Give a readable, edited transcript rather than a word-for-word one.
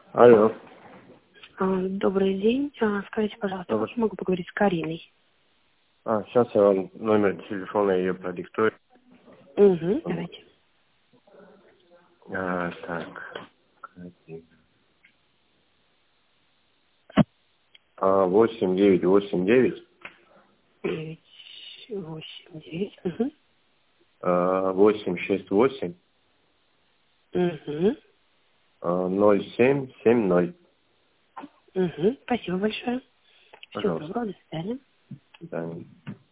Алло. Добрый день. Скажите, пожалуйста, как я могу поговорить с Кариной? Сейчас я вам номер телефона ее продиктую. Давайте. Так. 8989 989. 868 0770. Спасибо большое. Всего Пожалуйста. доброго. До свидания. До свидания.